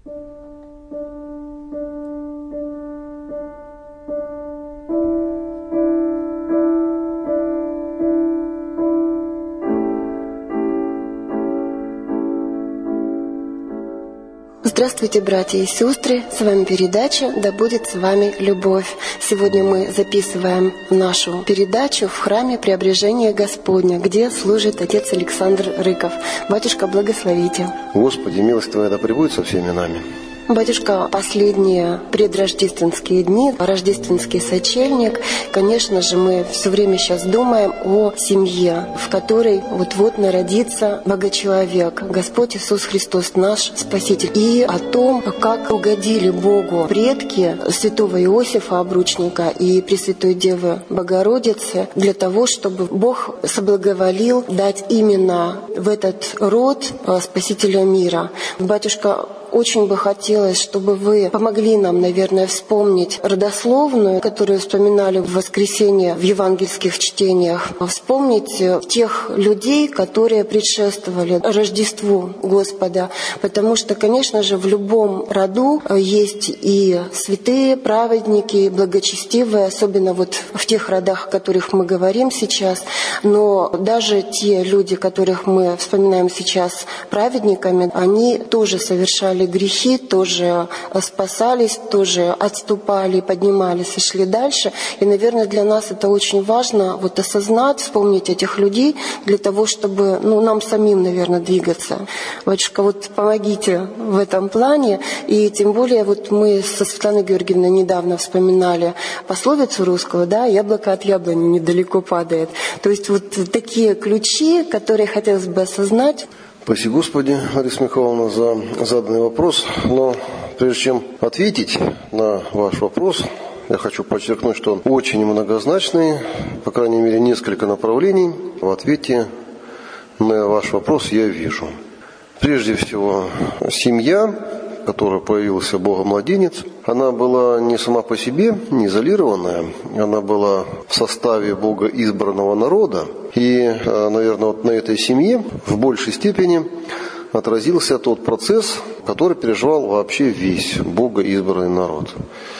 Здравствуйте, братья и сестры! С вами передача «Да будет с вами любовь». Сегодня мы записываем нашу передачу в храме Преображения Господня, где служит отец Александр Рыков. Батюшка, благословите. Господи, милость Твоя да пребудет со всеми нами. Батюшка, последние предрождественские дни, рождественский сочельник, конечно же, мы все время сейчас думаем о семье, в которой вот-вот народится Богочеловек, Господь Иисус Христос, наш Спаситель, и о том, как угодили Богу предки святого Иосифа Обручника и Пресвятой Девы Богородицы для того, чтобы Бог соблаговолил дать именно в этот род Спасителя мира. Батюшка, очень бы хотелось, чтобы вы помогли нам, наверное, вспомнить родословную, которую вспоминали в воскресенье в евангельских чтениях, вспомнить тех людей, которые предшествовали Рождеству Господа, потому что, конечно же, в любом роду есть и святые, праведники, благочестивые, особенно вот в тех родах, о которых мы говорим сейчас, но даже те люди, которых мы вспоминаем сейчас праведниками, они тоже совершали грехи, тоже спасались, тоже отступали, поднимались и шли дальше. И, наверное, для нас это очень важно вот осознать, вспомнить этих людей для того, чтобы нам самим, наверное, двигаться. Батюшка, вот помогите в этом плане. И тем более вот мы со Светланой Георгиевной недавно вспоминали пословицу русского, да, «Яблоко от яблони недалеко падает». То есть вот такие ключи, которые хотелось бы осознать. Спасибо, Господи, Лариса Михайловна, за заданный вопрос. Но прежде чем ответить на ваш вопрос, я хочу подчеркнуть, что он очень многозначный, по крайней мере, несколько направлений в ответе на ваш вопрос я вижу. Прежде всего, семья, в которой появился Богомладенец, она была не сама по себе, не изолированная, она была в составе Бога избранного народа. И, наверное, вот на этой семье в большей степени отразился тот процесс, который переживал вообще весь Бога избранный народ.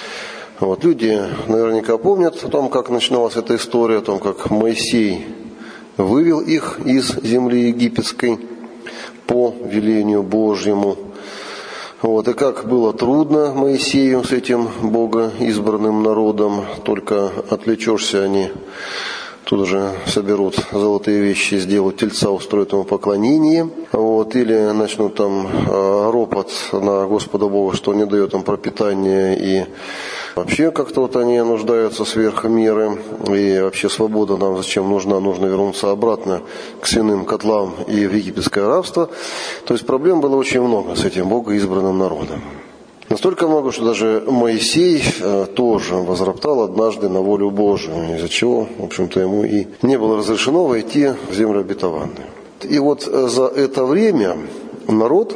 Вот люди наверняка помнят о том, как начиналась эта история, о том, как Моисей вывел их из земли египетской по велению Божьему. Вот, и как было трудно Моисею с этим богоизбранным народом, только отвлечешься, они тут же соберут золотые вещи, сделают тельца, устроят ему поклонение, вот, или начнут там ропот на Господа Бога, что не дает им пропитание, и вообще как-то вот они нуждаются сверх меры, и вообще свобода нам зачем нужна, нужно вернуться обратно к свиным котлам и в египетское рабство. То есть проблем было очень много с этим богоизбранным народом. Настолько много, что даже Моисей тоже возроптал однажды на волю Божию, из-за чего, в общем-то, ему и не было разрешено войти в землю обетованную. И вот за это время народ,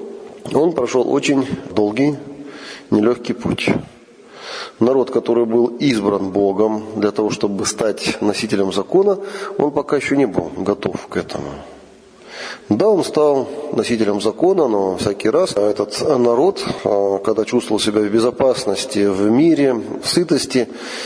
он прошел очень долгий, нелегкий путь. Народ, который был избран Богом для того, чтобы стать носителем закона, он пока еще не был готов к этому. Да, он стал носителем закона, но всякий раз этот народ, когда чувствовал себя в безопасности, в мире, в сытости,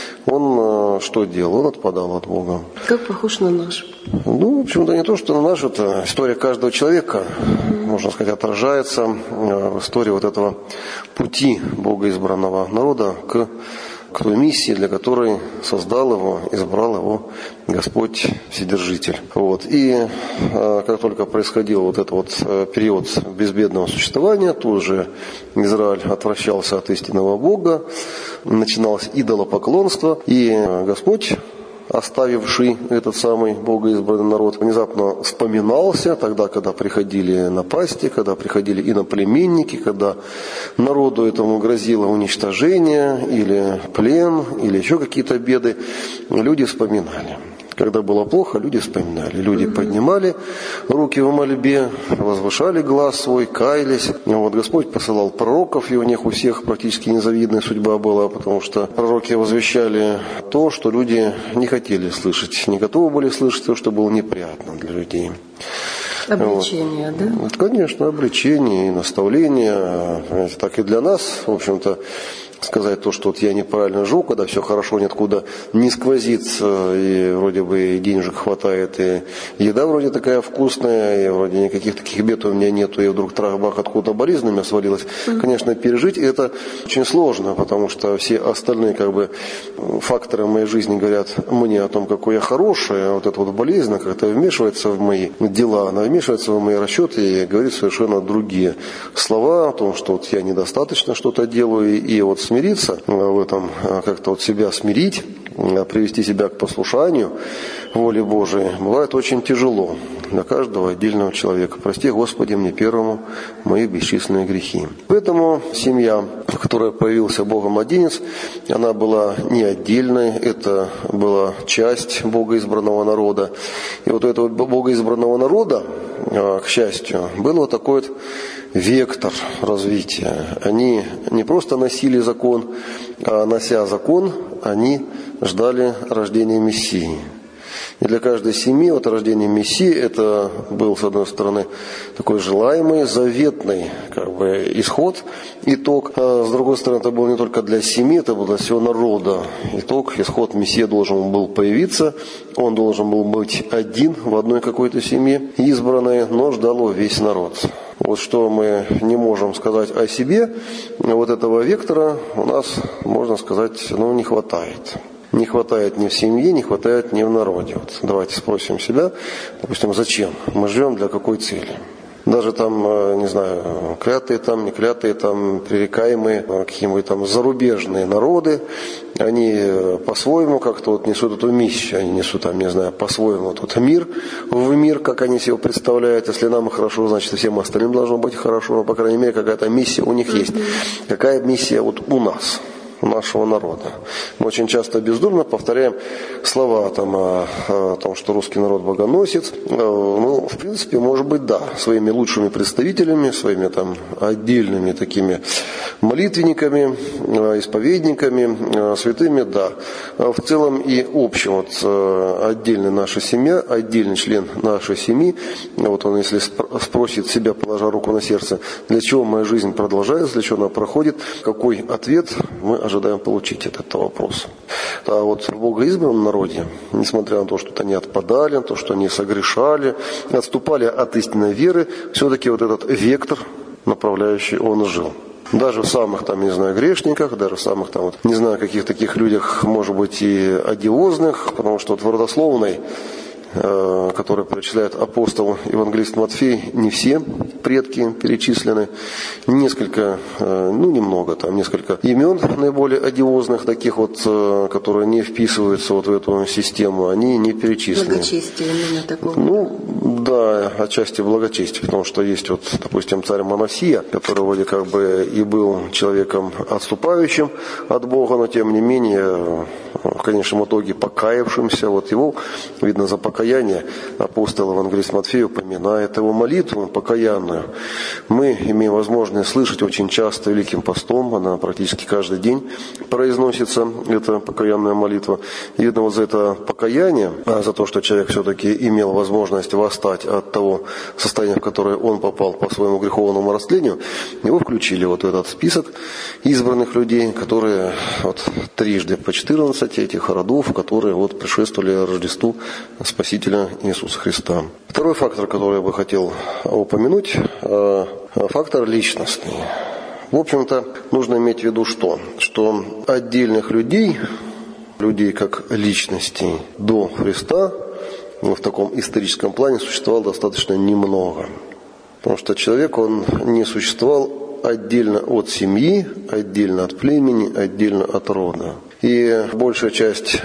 он что делал? Он отпадал от Бога. Как похож на наш? В общем-то, не то, что на наш, это история каждого человека, можно сказать, отражается в истории вот этого пути богоизбранного народа к той миссии, для которой создал его, избрал его Господь Вседержитель. Вот. И как только происходил вот этот вот период безбедного существования, тут же Израиль отвращался от истинного Бога, начиналось идолопоклонство, и Господь, оставивший этот самый богоизбранный народ, внезапно вспоминался тогда, когда приходили напасти, когда приходили иноплеменники, когда народу этому грозило уничтожение или плен, или еще какие-то беды. Люди вспоминали. Когда было плохо, люди вспоминали. Люди поднимали руки в мольбе, возвышали глаз свой, каялись. Вот Господь посылал пророков, и у них у всех практически незавидная судьба была, потому что пророки возвещали то, что люди не хотели слышать, не готовы были слышать то, что было неприятно для людей. Обличение, вот. Да? Конечно, обличение и наставление. Понимаете, так и для нас, в общем-то, сказать то, что вот я неправильно живу, когда все хорошо, ниоткуда не сквозит, и вроде бы и денежек хватает, и еда вроде такая вкусная, и вроде никаких таких бед у меня нету, и вдруг трах-бах откуда болезнь на меня свалилась. Конечно, пережить это очень сложно, потому что все остальные факторы моей жизни говорят мне о том, какой я хороший, а вот эта вот болезнь как-то вмешивается в мои дела, она вмешивается в мои расчеты и говорит совершенно другие слова о том, что вот я недостаточно что-то делаю, и вот смириться в этом, как-то вот себя смирить, привести себя к послушанию воле Божией, бывает очень тяжело для каждого отдельного человека. Прости, Господи, мне первому мои бесчисленные грехи. Поэтому семья, в которой появился Богом-младенец, она была не отдельной, это была часть богоизбранного народа. И вот у этого богоизбранного народа, к счастью, был вот такой вот вектор развития. Они не просто носили закон, а нося закон, они ждали рождения Мессии. И для каждой семьи вот рождение Мессии это был, с одной стороны, такой желаемый, заветный исход, итог. А с другой стороны, это было не только для семьи, это было для всего народа. Исход Мессия должен был появиться, он должен был быть один в одной какой-то семье, избранной, но ждал его весь народ. Вот что мы не можем сказать о себе, вот этого вектора у нас, можно сказать, не хватает. Не хватает ни в семье, не хватает ни в народе. Вот давайте спросим себя, допустим, зачем мы живем, для какой цели. Даже там, не знаю, клятые там, не клятые там, пререкаемые, какие-нибудь там зарубежные народы, они по-своему как-то вот несут эту миссию, они несут там, не знаю, по-своему тут мир в мир, как они себе представляют. Если нам хорошо, значит и всем остальным должно быть хорошо, но, по крайней мере, какая-то миссия у них есть. Какая миссия вот у нас? Нашего народа. Мы очень часто бездумно повторяем слова о том, что русский народ богоносец. В принципе, может быть, да, своими лучшими представителями, своими там отдельными такими молитвенниками, исповедниками, святыми, да. В целом и общем, отдельная наша семья, отдельный член нашей семьи, вот он, если спросит себя, положа руку на сердце, для чего моя жизнь продолжается, для чего она проходит, какой ответ мы ожидаем получить от этого вопроса. А вот в богоизбранном народе, несмотря на то, что они отпадали, на то, что они согрешали, отступали от истинной веры, все-таки вот этот вектор направляющий он жил. Даже в самых грешниках, даже в самых каких таких людях, может быть, и одиозных, потому что в родословной, который перечисляет апостол евангелист Матфей, не все предки перечислены. Несколько, немного, несколько имен наиболее одиозных, таких которые не вписываются в эту систему, они не перечислены. Благочестие именно такого. Да, отчасти благочестие, потому что есть, допустим, царь Манасия, который вроде и был человеком отступающим от Бога, но тем не менее, в конечном итоге покаявшимся. Его, видно, за покаяние апостол евангелист Матфей упоминает его молитву покаянную. Мы имеем возможность слышать очень часто Великим постом, она практически каждый день произносится, эта покаянная молитва. И видно, за это покаяние, за то, что человек все-таки имел возможность восстать от того состояния, в которое он попал по своему греховному растлению, его включили в этот список избранных людей, которые трижды по 14 этих родов, которые предшествовали Рождеству Спасителя Иисуса Христа. Второй фактор, который я бы хотел упомянуть, фактор личностный. В общем-то, нужно иметь в виду что отдельных людей как личностей до Христа в таком историческом плане существовало достаточно немного. Потому что человек, он не существовал отдельно от семьи, отдельно от племени, отдельно от рода. И большая часть,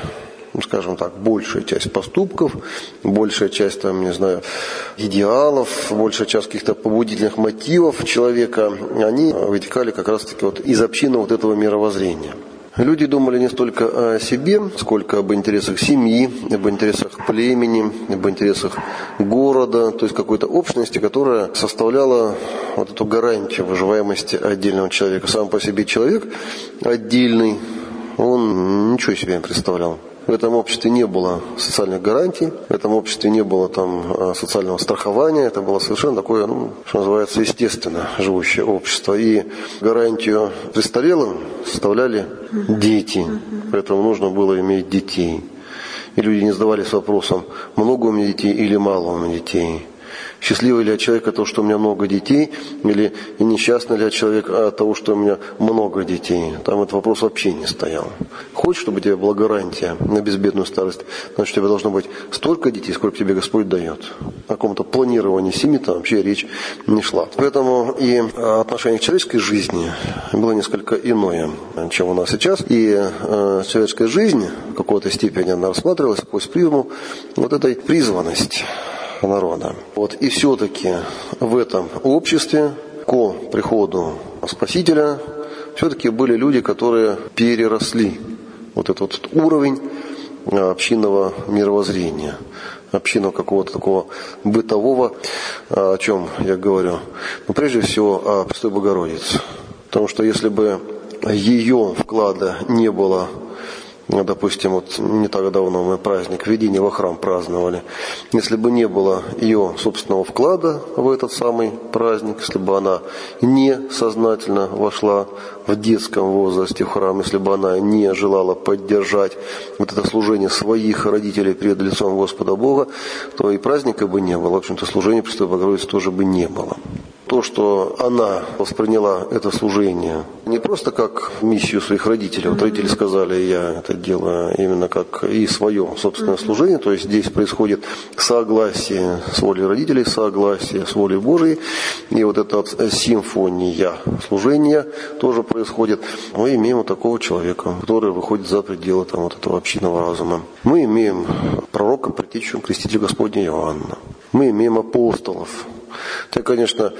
большая часть поступков, большая часть, идеалов, большая часть каких-то побудительных мотивов человека, они вытекали как раз-таки из общины этого мировоззрения. Люди думали не столько о себе, сколько об интересах семьи, об интересах племени, об интересах города, то есть какой-то общности, которая составляла эту гарантию выживаемости отдельного человека. Сам по себе человек отдельный, он ничего себе не представлял. В этом обществе не было социальных гарантий, в этом обществе не было там социального страхования. Это было совершенно такое, что называется, естественно живущее общество. И гарантию престарелым составляли дети. Поэтому нужно было иметь детей. И люди не задавались вопросом, много у меня детей или мало у меня детей. Счастливый ли я человек от того, что у меня много детей, или несчастный ли я человек от того, что у меня много детей. Там этот вопрос вообще не стоял. Хочешь, чтобы у тебя была гарантия на безбедную старость, значит, у тебя должно быть столько детей, сколько тебе Господь дает. О каком-то планировании семьи там вообще речь не шла. Поэтому и отношение к человеческой жизни было несколько иное, чем у нас сейчас. И человеческая жизнь в какой-то степени она рассматривалась сквозь призму вот этой призванности народа. И все-таки в этом обществе к приходу Спасителя все-таки были люди, которые переросли вот этот уровень общинного мировоззрения, общинного какого-то такого бытового, о чем я говорю. Но прежде всего о Пресвятой Богородице. Потому что если бы ее вклада не было, допустим, не так давно мы праздник введения во храм праздновали. Если бы не было ее собственного вклада в этот самый праздник, если бы она не сознательно вошла в детском возрасте в храм, если бы она не желала поддержать вот это служение своих родителей перед лицом Господа Бога, то и праздника бы не было. В общем-то, служения Пресвятой Богородицы тоже бы не было. То, что она восприняла это служение не просто как миссию своих родителей. Вот родители сказали, я это делаю именно как и свое собственное служение. То есть здесь происходит согласие с волей родителей, согласие с волей Божией. И вот эта симфония служения тоже происходит. Мы имеем вот такого человека, который выходит за пределы вот этого общинного разума. Мы имеем пророка, предтечу, крестителя Господня Иоанна. Мы имеем апостолов. Это, конечно,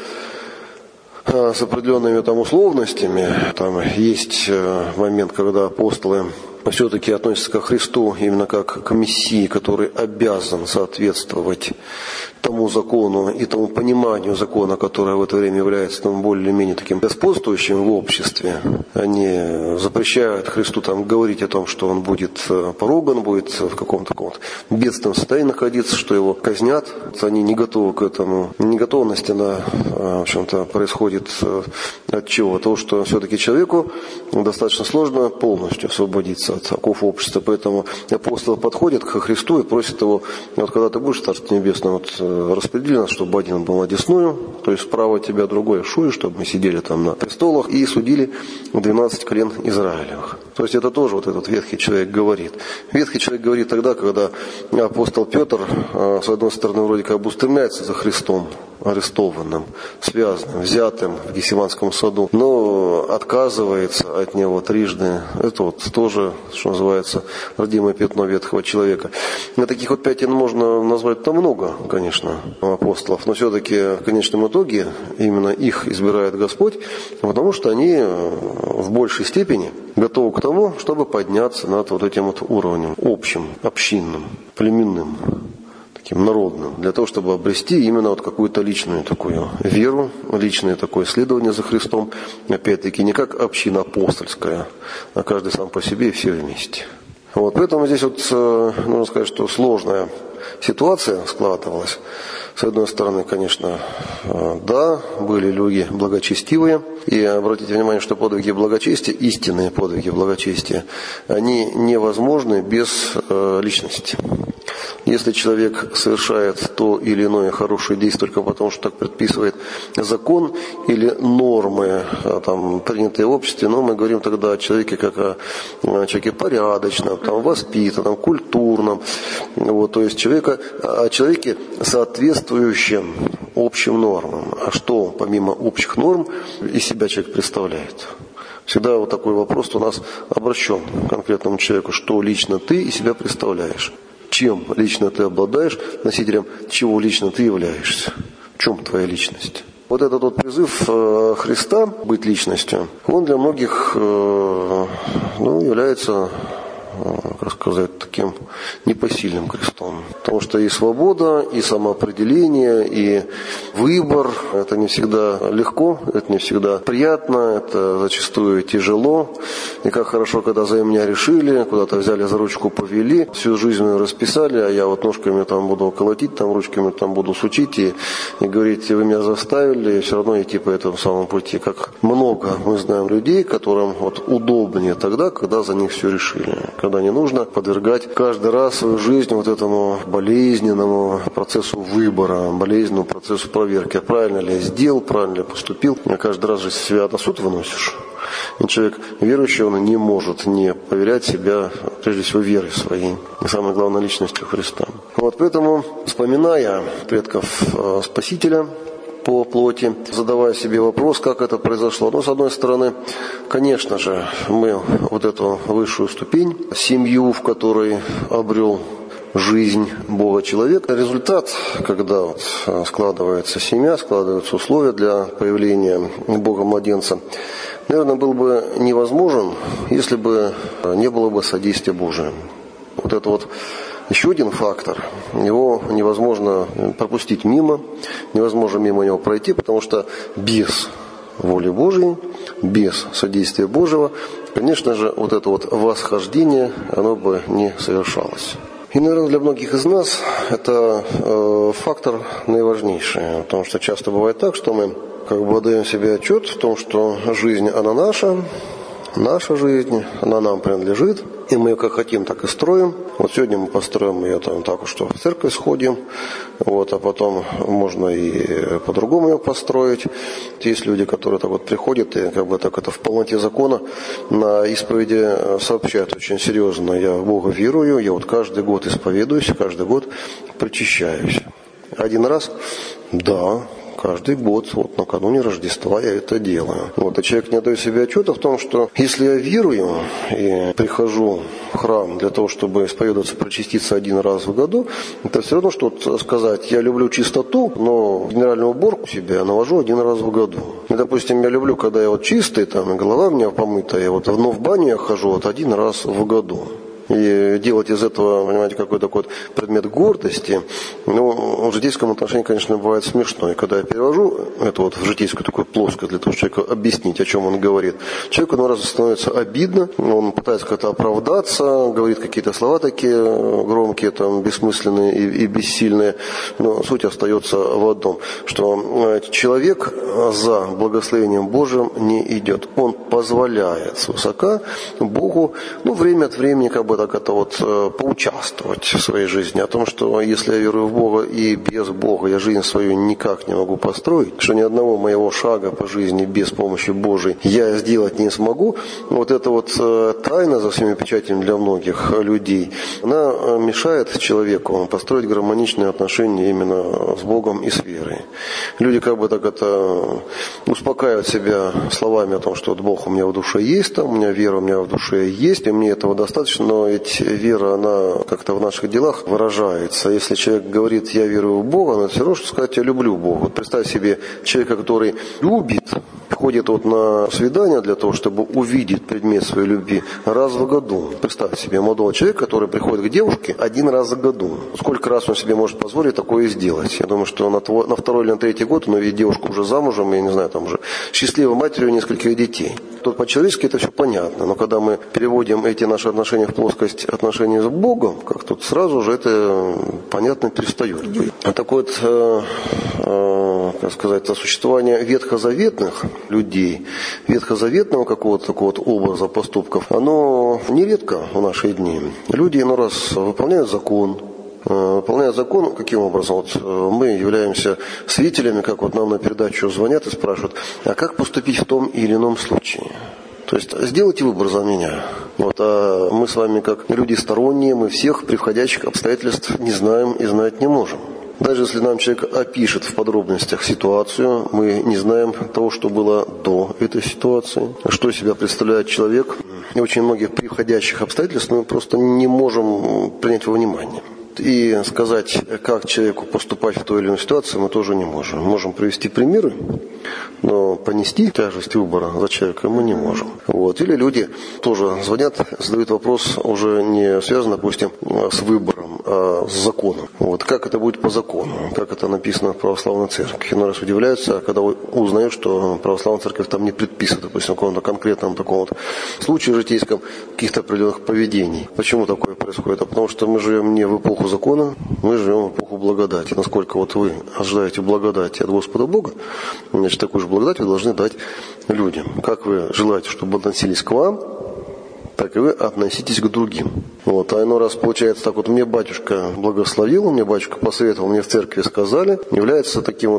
с определенными условностями. Там есть момент, когда апостолы все-таки относятся ко Христу именно как к Мессии, который обязан соответствовать тому закону и тому пониманию закона, которое в это время является более или менее таким господствующим в обществе. Они запрещают Христу говорить о том, что он будет поруган, будет в каком-то бедственном состоянии находиться, что его казнят. Они не готовы к этому. Неготовность, она, в общем-то, происходит от чего? От того, что все-таки человеку достаточно сложно полностью освободиться от оков общества. Поэтому апостолы подходят к Христу и просят его, когда ты будешь в Царстве Небесном, распредели нас, чтобы один был одесную, то есть справа тебя, другой шуй, чтобы мы сидели на престолах и судили 12 колен Израилевых. То есть это тоже этот ветхий человек говорит. Ветхий человек говорит тогда, когда апостол Петр, с одной стороны, вроде как бы устремляется за Христом, арестованным, связанным, взятым в Гефсиманском саду, но отказывается от него трижды. Это тоже, что называется, родимое пятно ветхого человека. На таких 5 можно назвать-то много, конечно, апостолов, но все-таки в конечном итоге именно их избирает Господь, потому что они в большей степени готовы к тому, чтобы подняться над этим уровнем общим, общинным, племенным, таким народным, для того, чтобы обрести именно какую-то личную такую веру, личное такое следование за Христом, опять-таки не как община апостольская, а каждый сам по себе и все вместе. Поэтому здесь нужно сказать, что сложная ситуация складывалась. С одной стороны, конечно, да, были люди благочестивые. И обратите внимание, что подвиги благочестия, истинные подвиги благочестия, они невозможны без личности. Если человек совершает то или иное хорошее действие только потому, что так предписывает закон или нормы, принятые в обществе, но мы говорим тогда о человеке как о человеке порядочном, воспитанном, культурном, то есть о человеке, соответствующем общим нормам. А что помимо общих норм из себя человек представляет? Всегда такой вопрос у нас обращен к конкретному человеку, что лично ты из себя представляешь. Чем лично ты обладаешь, носителем чего лично ты являешься? В чем твоя личность? Этот призыв Христа быть личностью, он для многих является как сказать, таким непосильным крестом. Потому что и свобода, и самоопределение, и выбор – это не всегда легко, это не всегда приятно, это зачастую тяжело. И как хорошо, когда за меня решили, куда-то взяли за ручку, повели, всю жизнь расписали, а я вот ножками там буду колотить, там ручками там буду сучить и говорить, вы меня заставили, и все равно идти по этому самому пути. Как много мы знаем людей, которым вот удобнее тогда, когда за них все решили. Когда не нужно подвергать каждый раз свою жизнь вот этому болезненному процессу выбора, болезненному процессу проверки. Правильно ли я сделал, правильно ли я поступил. Каждый раз же себя на суд выносишь. И человек верующий, он не может не поверять себя, прежде всего, верой своей. И самое главное, личностью Христа. Вот поэтому, вспоминая предков Спасителя по плоти, задавая себе вопрос, как это произошло. Но, с одной стороны, конечно же, мы вот эту высшую ступень, семью, в которой обрел жизнь Бога человек. Результат, когда вот складывается семья, складываются условия для появления Бога младенца, наверное, был бы невозможен, если бы не было бы содействия Божия. Вот это вот еще один фактор, его невозможно пропустить мимо, невозможно мимо него пройти, потому что без воли Божьей, без содействия Божьего, конечно же, вот это вот восхождение, оно бы не совершалось. И, наверное, для многих из нас это фактор наиважнейший, потому что часто бывает так, что мы как бы отдаем себе отчет в том, что жизнь, она наша жизнь, она нам принадлежит, и мы ее как хотим, так и строим. Вот сегодня мы построим ее там так, что в церковь сходим, вот, а потом можно и по-другому ее построить. Есть люди, которые так вот приходят и как бы так это в полноте закона на исповеди сообщают очень серьезно: я в Бога верую, я вот каждый год исповедуюсь, каждый год причащаюсь. Один раз? Да. Каждый год, вот накануне Рождества я это делаю. Вот, а человек не отдает себе отчета в том, что если я верую и прихожу в храм для того, чтобы исповедоваться, причаститься один раз в году, это все равно, что сказать, я люблю чистоту, но генеральную уборку себе я навожу один раз в году. И, допустим, я люблю, когда я вот чистый, там, и голова у меня помытая, вот, но в баню я хожу вот один раз в году. И делать из этого, понимаете, какой-то такой предмет гордости, ну, в житейском отношении, конечно, бывает смешно. И когда я перевожу это вот в житейскую такую плоскость, для того, чтобы человеку объяснить, о чем он говорит, человеку на раз становится обидно, он пытается как-то оправдаться, говорит какие-то слова такие громкие, там, бессмысленные и бессильные, но суть остается в одном, что человек за благословением Божьим не идет. Он позволяет свысока Богу, ну, время от времени, как бы так это вот поучаствовать в своей жизни, о том, что если я верую в Бога и без Бога я жизнь свою никак не могу построить, что ни одного моего шага по жизни без помощи Божией я сделать не смогу, вот эта вот тайна за всеми печатями для многих людей, она мешает человеку построить гармоничные отношения именно с Богом и с верой. Люди как бы так это успокаивают себя словами о том, что вот Бог у меня в душе есть, там, у меня вера у меня в душе есть, и мне этого достаточно, но ведь вера, она как-то в наших делах выражается. Если человек говорит, я верую в Бога, но это все равно, что сказать, я люблю Бога. Вот представь себе человека, который любит, ходит вот на свидание для того, чтобы увидеть предмет своей любви раз в году. Представь себе молодого человека, который приходит к девушке один раз в году. Сколько раз он себе может позволить такое сделать? Я думаю, что на второй или на третий год он увидит девушку уже замужем, я не знаю, там уже счастливой матерью нескольких детей. Тут по-человечески это все понятно, но когда мы переводим эти наши отношения в плоскость отношений с Богом, как тут сразу же это понятно перестает быть. А такое вот, как сказать, существование ветхозаветных людей, ветхозаветного какого-то такого вот образа поступков, оно нередко в наши дни. Люди иной раз выполняют закон. Выполняя закон, каким образом? Вот мы являемся свидетелями, как вот нам на передачу звонят и спрашивают, а как поступить в том или ином случае? То есть сделайте выбор за меня. Вот, а мы с вами, как люди сторонние, мы всех превходящих обстоятельств не знаем и знать не можем. Даже если нам человек опишет в подробностях ситуацию, мы не знаем того, что было до этой ситуации, что из себя представляет человек. И очень многих превходящих обстоятельств мы просто не можем принять во внимание. И сказать, как человеку поступать в той или иной ситуации, мы тоже не можем. Мы можем привести примеры, но понести тяжесть выбора за человека мы не можем. Или люди тоже звонят, задают вопрос, уже не связан, допустим, с выбором, а с законом. Как это будет по закону, как это написано в православной церкви. Иной раз удивляются, когда узнают, что православная церковь там не предписывает, допустим, в каком-то конкретном таком случае житейском каких-то определенных поведений. Почему такое происходит? Потому что мы живем не в эпоху закона, мы живем в эпоху благодати. Насколько вы ожидаете благодати от Господа Бога, значит, такую же благодать вы должны дать людям. Как вы желаете, чтобы относились к вам, так и вы относитесь к другим. А иной раз получается так, мне батюшка благословил, мне батюшка посоветовал, мне в церкви сказали, является таким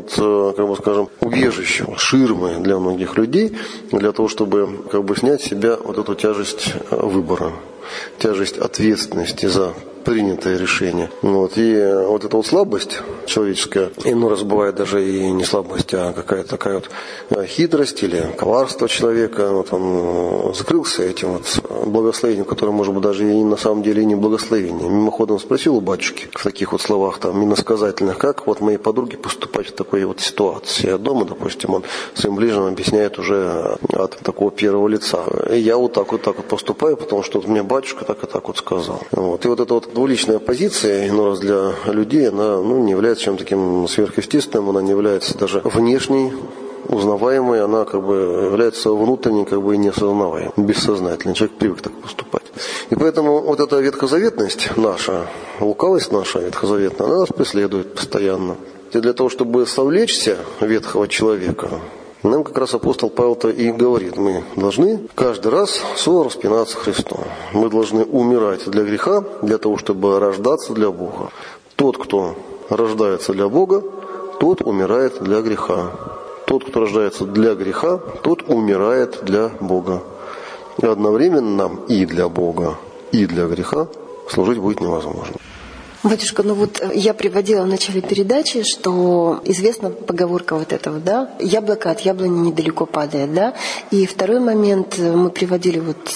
убежищем, ширмой для многих людей, для того, чтобы снять с себя эту тяжесть выбора, тяжесть ответственности за принятое решение. И эта слабость человеческая, иной раз бывает даже и не слабость, а какая-то такая хитрость или коварство человека. Он закрылся этим благословением, которое, может быть, даже и на самом деле и не благословение. Мимоходом спросил у батюшки в таких словах, иносказательных, как моей подруге поступать в такой ситуации. А дома, допустим, он своим ближним объясняет уже от такого первого лица. И я так поступаю, потому что мне батюшка так и так сказал. И двуличная позиция, иной раз для людей, она не является чем-то таким сверхъестественным, она не является даже внешней, узнаваемой, она является внутренней, и неосознаваемой, бессознательной. Человек привык так поступать. И поэтому эта ветхозаветность наша, лукавость наша ветхозаветная, она нас преследует постоянно. И для того, чтобы совлечься ветхого человека, нам как раз апостол Павел-то и говорит, мы должны каждый раз снова распинаться Христом. Мы должны умирать для греха, для того, чтобы рождаться для Бога. Тот, кто рождается для Бога, тот умирает для греха. Тот, кто рождается для греха, тот умирает для Бога. И одновременно нам и для Бога, и для греха служить будет невозможно. Батюшка, я приводила в начале передачи, что известна поговорка яблоко от яблони недалеко падает, да? И второй момент, мы приводили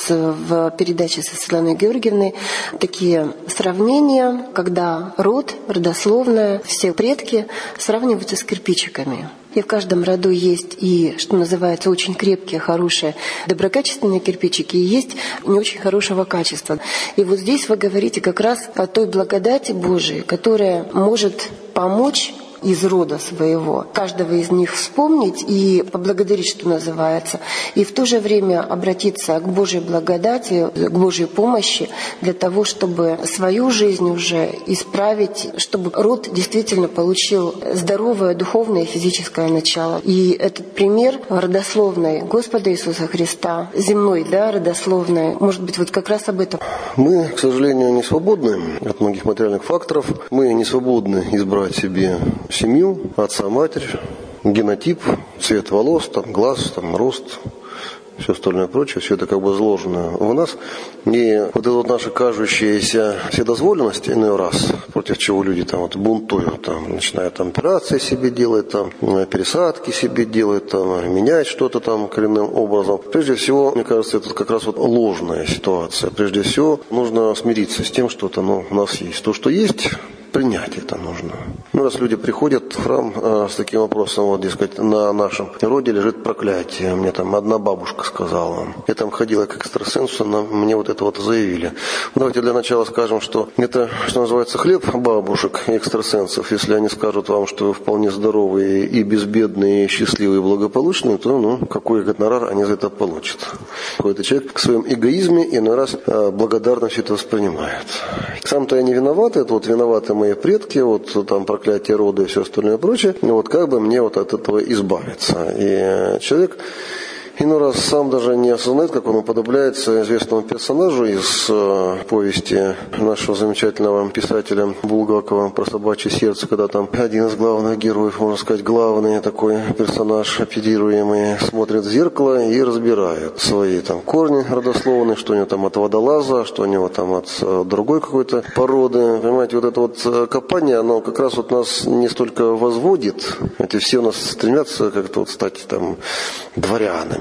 в передаче со Светланой Георгиевной такие сравнения, когда родословная, все предки сравниваются с кирпичиками. И в каждом роду есть и, что называется, очень крепкие, хорошие, доброкачественные кирпичики, и есть не очень хорошего качества. И здесь вы говорите как раз о той благодати Божией, которая может помочь из рода своего, каждого из них вспомнить и поблагодарить, что называется, и в то же время обратиться к Божьей благодати, к Божьей помощи для того, чтобы свою жизнь уже исправить, чтобы род действительно получил здоровое духовное и физическое начало. И этот пример родословной Господа Иисуса Христа, земной, родословной, может быть, как раз об этом. Мы, к сожалению, не свободны от многих материальных факторов. Мы не свободны избрать себе семью, отца, матерь, генотип, цвет волос, глаз, рост, все остальное прочее, все это заложено в нас. И эта наша кажущаяся вседозволенность иной раз, против чего люди бунтуют, начинают операции себе делать, пересадки себе делать, менять что-то коренным образом. Прежде всего, мне кажется, это как раз ложная ситуация. Прежде всего, нужно смириться с тем, что у нас есть. То, что есть, принять это нужно. Раз люди приходят в храм с таким вопросом, дескать, на нашем роде лежит проклятие. Мне одна бабушка сказала. Я ходила к экстрасенсу, мне это заявили. Давайте для начала скажем, что это, что называется, хлеб бабушек и экстрасенсов. Если они скажут вам, что вы вполне здоровые и безбедные, и счастливые, и благополучные, то какой гонорар они за это получат. Какой-то человек в своем эгоизме иной раз благодарно все это воспринимает. Сам-то я не виноват, это виноваты мои предки, проклятие рода и все остальное прочее, как бы мне от этого избавиться. И человек иной раз сам даже не осознает, как он уподобляется известному персонажу из повести нашего замечательного писателя Булгакова про собачье сердце, когда один из главных героев, можно сказать, главный такой персонаж, оперируемый, смотрит в зеркало и разбирает свои корни родословные, что у него от водолаза, что у него от другой какой-то породы. Понимаете, это копание, оно как раз нас не столько возводит, эти все у нас стремятся как-то стать дворянами.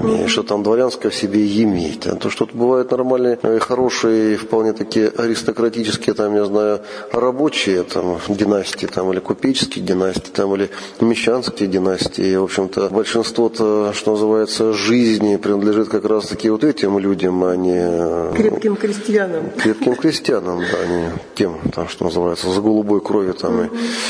и что там дворянское в себе иметь. А то, что бывают нормальные, хорошие, вполне такие аристократические, там, я знаю, рабочие там, династии, там, или купеческие династии, там, или мещанские династии. И, в общем-то, большинство-то, что называется, жизни принадлежит как раз-таки вот этим людям, а не... Крепким крестьянам. Крепким крестьянам, да, а не тем, там, что называется, за голубой кровью там,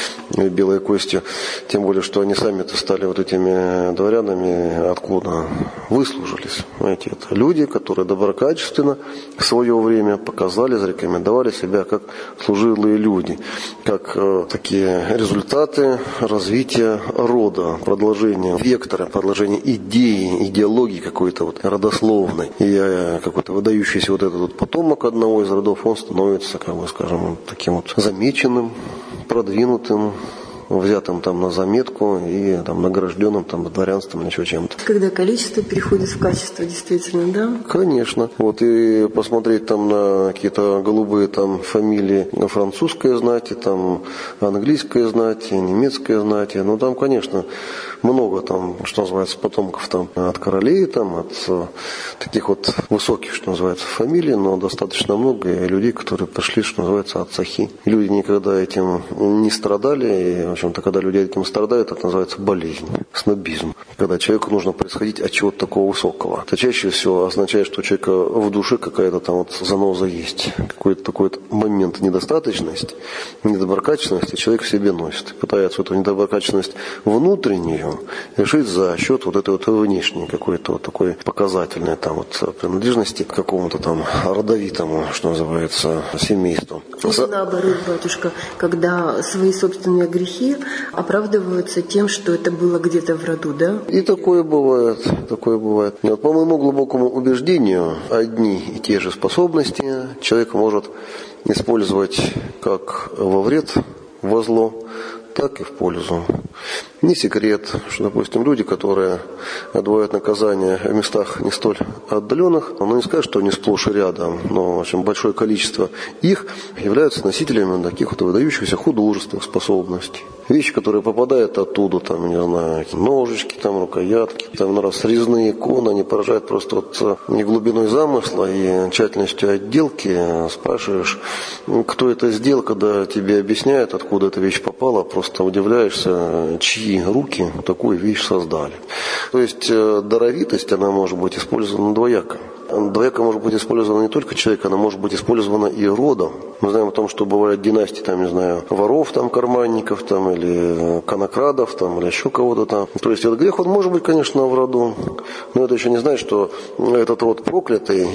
и белой костью. Тем более, что они сами-то стали вот этими дворянами, откуда выслужились. Знаете, это люди, которые доброкачественно в свое время показали, зарекомендовали себя как служилые люди, как такие результаты развития рода, продолжения вектора, продолжения идеи, идеологии какой-то вот родословной. И какой-то выдающийся вот этот вот потомок одного из родов, он становится, как бы скажем, таким вот замеченным, продвинутым, взятым там на заметку и там награжденным там дворянством или еще чем-то. Когда количество переходит в качество, действительно, да? Конечно. Вот и посмотреть там на какие-то голубые там фамилии французской знати, там английской знати, немецкой знати. Ну там, конечно, много там, что называется, потомков там от королей, там от таких вот высоких, что называется, фамилий, но достаточно много людей, которые пошли, что называется, от сахи. Люди никогда этим не страдали, и в общем-то, когда люди этим страдают, это называется болезнь, снобизм. Когда человеку нужно происходить от чего-то такого высокого. Это чаще всего означает, что у человека в душе какая-то там вот заноза есть. Какой-то такой вот момент недостаточности, недоброкачественности человек в себе носит. Пытается эту недоброкачественность внутреннюю решить за счет вот этой вот внешней какой-то вот такой показательной там вот принадлежности к какому-то там родовитому, что называется, семейству. Или наоборот, батюшка, когда свои собственные грехи оправдываются тем, что это было где-то в роду, да? И такое бывает, такое бывает. Вот, по моему глубокому убеждению, одни и те же способности человек может использовать как во вред, во зло, так и в пользу. Не секрет, что, допустим, люди, которые отбывают наказание в местах не столь отдаленных, но не сказать, что они сплошь и рядом, но в общем, большое количество их являются носителями таких вот выдающихся художественных способностей. Вещи, которые попадают оттуда, там, не знаю, ножички, там, рукоятки, там, раз резные иконы, они поражают просто вот не глубиной замысла и тщательностью отделки. Спрашиваешь, кто это сделал, когда тебе объясняют, откуда эта вещь попала, просто удивляешься, чьи руки такую вещь создали. То есть даровитость, она может быть использована двояко. Двояко может быть использована не только человек, она может быть использована и родом. Мы знаем о том, что бывают династии, там, не знаю, воров, там, карманников, там, или конокрадов, там, или еще кого-то там. То есть этот грех, он может быть, конечно, в роду, но это еще не значит, что этот род проклятый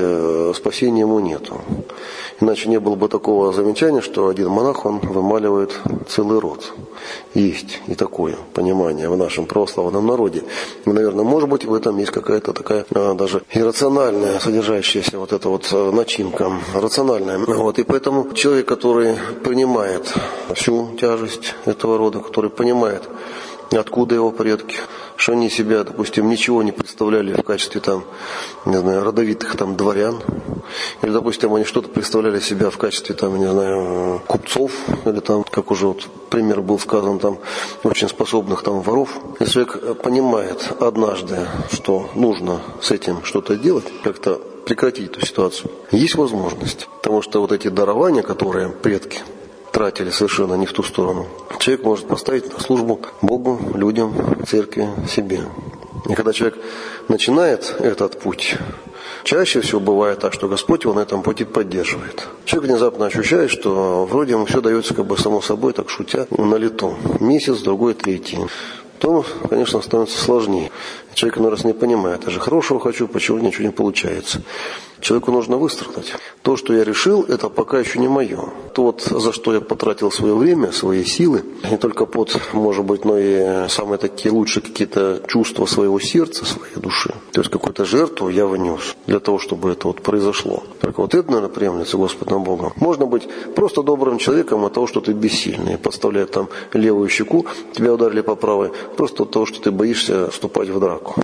и спасения ему нету. Иначе не было бы такого замечания, что один монах, он вымаливает целый род. Есть и такое понимание в нашем православном народе. И, наверное, может быть, в этом есть какая-то такая даже иррациональная, содержащаяся вот эта вот начинка, рациональная. Вот, и поэтому человек, который принимает всю тяжесть этого рода, который понимает, откуда его предки, что они себя, допустим, ничего не представляли в качестве там, не знаю, родовитых там дворян, или, допустим, они что-то представляли себя в качестве там, не знаю, купцов, или там, как уже вот пример был сказан, там, очень способных там воров. Если человек понимает однажды, что нужно с этим что-то делать, как-то прекратить эту ситуацию, есть возможность. Потому что вот эти дарования, которые предки тратили совершенно не в ту сторону, человек может поставить на службу Богу, людям, церкви, себе. И когда человек начинает этот путь, чаще всего бывает так, что Господь его на этом пути поддерживает. Человек внезапно ощущает, что вроде ему все дается как бы само собой, так шутя, на лету. Месяц, другой, третий. Потом, конечно, становится сложнее. Человек иной раз не понимает, я же хорошего хочу, почему ничего не получается. Человеку нужно выстрадать. То, что я решил, это пока еще не мое. То, вот, за что я потратил свое время, свои силы, не только под, может быть, но и самые такие лучшие какие-то чувства своего сердца, своей души. То есть какую-то жертву я внес для того, чтобы это вот произошло. Только вот это, наверное, приемлется Господом Богом. Можно быть просто добрым человеком от того, что ты бессильный. Подставляя там левую щеку, тебя ударили по правой, просто от того, что ты боишься вступать в драку.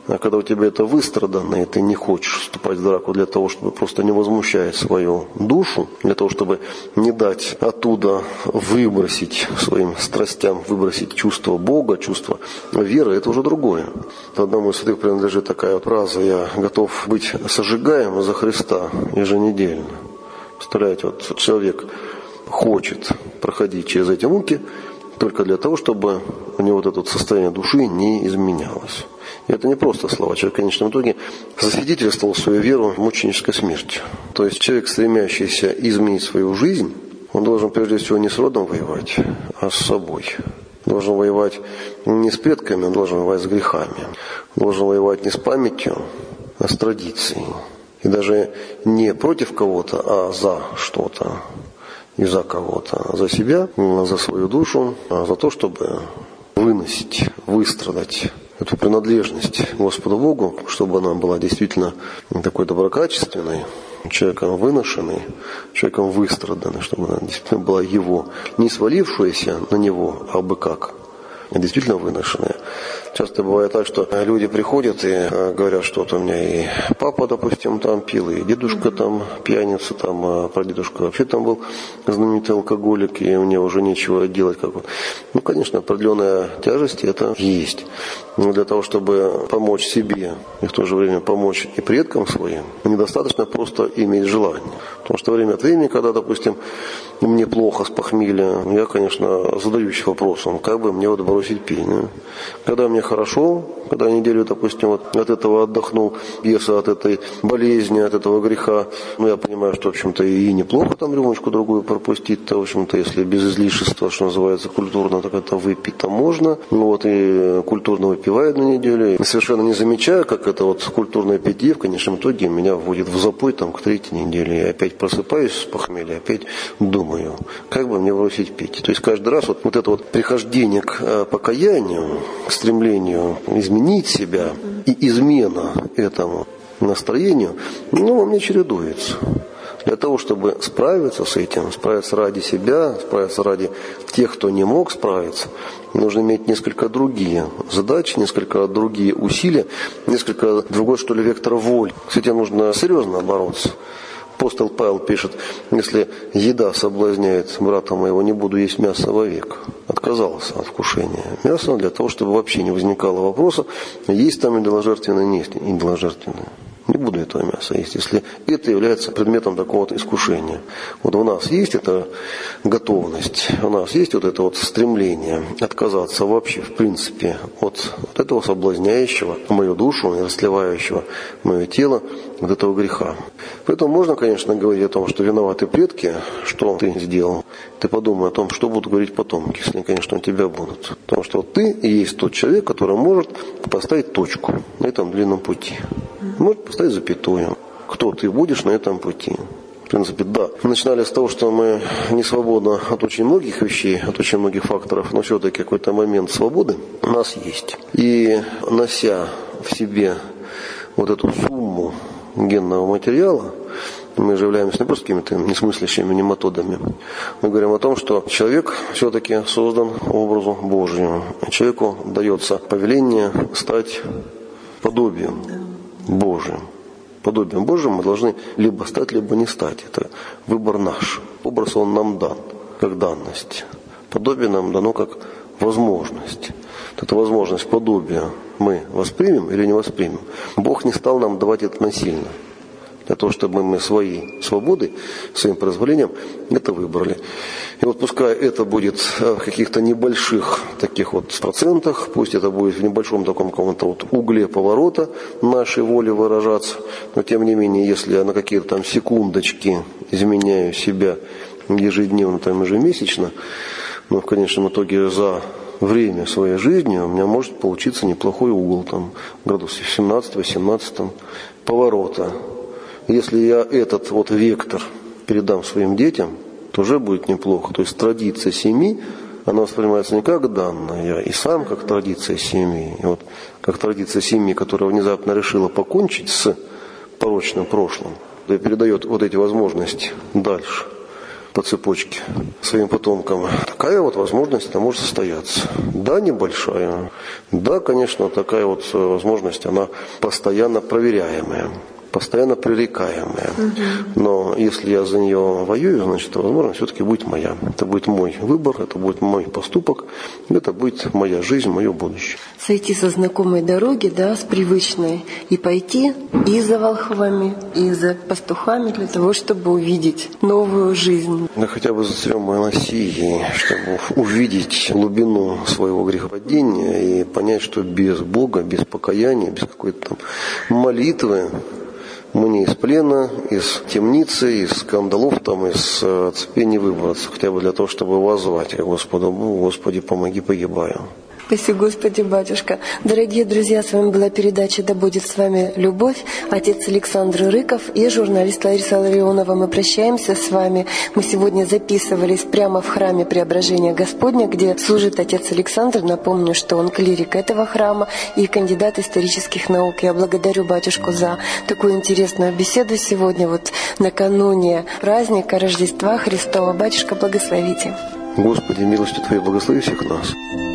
А когда у тебя это выстрадано, и ты не хочешь вступать в драку для того, чтобы просто не возмущать свою душу, для того, чтобы не дать оттуда выбросить своим страстям, выбросить чувство Бога, чувство веры, это уже другое. Одному из святых принадлежит такая фраза: «Я готов быть сожигаем за Христа еженедельно». Представляете, вот человек хочет проходить через эти муки только для того, чтобы у него вот это состояние души не изменялось. И это не просто слова. Человек в конечном итоге засвидетельствовал свою веру мученической смертью. То есть человек, стремящийся изменить свою жизнь, он должен прежде всего не с родом воевать, а с собой. Должен воевать не с предками, он должен воевать с грехами. Должен воевать не с памятью, а с традицией. И даже не против кого-то, а за что-то. И за кого-то, а за себя, за свою душу, а за то, чтобы выносить, выстрадать эту принадлежность Господу Богу, чтобы она была действительно такой доброкачественной, человеком выношенной, человеком выстраданной, чтобы она действительно была его, не свалившаяся на него, а бы как, а действительно выношенная. Часто бывает так, что люди приходят и говорят, что вот у меня и папа, допустим, там пил, и дедушка там пьяница, там, а прадедушка вообще там был знаменитый алкоголик, и мне уже нечего делать. Ну, конечно, определенная тяжесть это есть. Но для того, чтобы помочь себе и в то же время помочь и предкам своим, недостаточно просто иметь желание. Потому что время от времени, когда, допустим, мне плохо с похмелья, я, конечно, задаюсь вопросом, как бы мне вот бросить пить. Да? Когда мне хорошо, когда неделю, допустим, вот от этого отдохнул, если от этой болезни, от этого греха, ну, я понимаю, что, в общем-то, и неплохо там рюмочку другую пропустить-то, в общем-то, если без излишества, что называется, культурно, так это выпить-то можно. Ну, вот и культурно выпиваю на неделю, и совершенно не замечаю, как это вот культурное питье в конечном итоге меня вводит в запой там к третьей неделе. Я опять просыпаюсь с похмелья, опять думаю, как бы мне бросить пить. То есть каждый раз вот это вот прихождение к покаянию, к стремлению изменить себя и измена этому настроению, ну, во мне чередуется. Для того, чтобы справиться с этим, справиться ради себя, справиться ради тех, кто не мог справиться, нужно иметь несколько другие задачи, несколько другие усилия, несколько другой, что ли, вектор воли. С этим нужно серьезно бороться. Апостол Павел пишет: если еда соблазняет брата моего, не буду есть мясо вовек. Отказался от вкушения мяса для того, чтобы вообще не возникало вопроса, есть там идоложертвенное, не есть идоложертвенное. Не буду этого мяса есть, если это является предметом такого-то искушения. Вот у нас есть эта готовность, у нас есть вот это вот стремление отказаться вообще, в принципе, от этого соблазняющего мою душу и растлевающего мое тело вот этого греха. Поэтому можно, конечно, говорить о том, что виноваты предки, что ты сделал. Ты подумай о том, что будут говорить потомки, если они, конечно, у тебя будут. Потому что вот ты и есть тот человек, который может поставить точку на этом длинном пути. Может поставить запятую. Кто ты будешь на этом пути? В принципе, да. Мы начинали с того, что мы не свободны от очень многих вещей, от очень многих факторов, но все-таки какой-то момент свободы у нас есть. И нося в себе вот эту сумму генного материала, мы же являемся не просто какими-то несмыслящими нематодами. Мы говорим о том, что человек все-таки создан образу Божьему. Человеку дается повеление стать подобием Божьим. Подобием Божьим мы должны либо стать, либо не стать. Это выбор наш. Образ он нам дан, как данность. Подобие нам дано как возможность. Эту возможность подобия мы воспримем или не воспримем. Бог не стал нам давать это насильно. Для того, чтобы мы своей свободой, своим позволением это выбрали. И вот пускай это будет в каких-то небольших таких вот процентах, пусть это будет в небольшом таком каком-то вот угле поворота нашей воли выражаться, но тем не менее, если я на какие-то там секундочки изменяю себя ежедневно, там ежемесячно, но в конечном итоге за время своей жизни у меня может получиться неплохой угол, там, градусов 17-18 поворота. Если я этот вот вектор передам своим детям, то уже будет неплохо. То есть традиция семьи, она воспринимается не как данная, и сам как традиция семьи. И вот как традиция семьи, которая внезапно решила покончить с порочным прошлым, и передает вот эти возможности дальше. по цепочке своим потомкам. Такая вот возможность, она может состояться. Да, небольшая. Да, конечно, такая вот возможность, она постоянно проверяемая, постоянно пререкаемая. Но если я за нее воюю, значит, эта возможность все-таки будет моя. Это будет мой выбор, это будет мой поступок, это будет моя жизнь, мое будущее. Сойти со знакомой дороги, да, с привычной, и пойти и за волхвами, и за пастухами для того, чтобы увидеть новую жизнь. Да хотя бы за царем Моисеем, чтобы увидеть глубину своего грехопадения и понять, что без Бога, без покаяния, без какой-то там молитвы мне из плена, из темницы, из кандалов, там, из цепей не выбраться, хотя бы для того, чтобы воззвать к Господу Богу: Господи, помоги, погибаю. Спаси, Господи, Батюшка. Дорогие друзья, с вами была передача «Да будет с вами любовь». Отец Александр Рыков и журналист Лариса Ларионова. Мы прощаемся с вами. Мы сегодня записывались прямо в храме Преображения Господня, где служит отец Александр. Напомню, что он клирик этого храма и кандидат исторических наук. Я благодарю батюшку за такую интересную беседу сегодня, вот накануне праздника Рождества Христова. Батюшка, благословите. Господи, милостью Твоей благослови всех нас.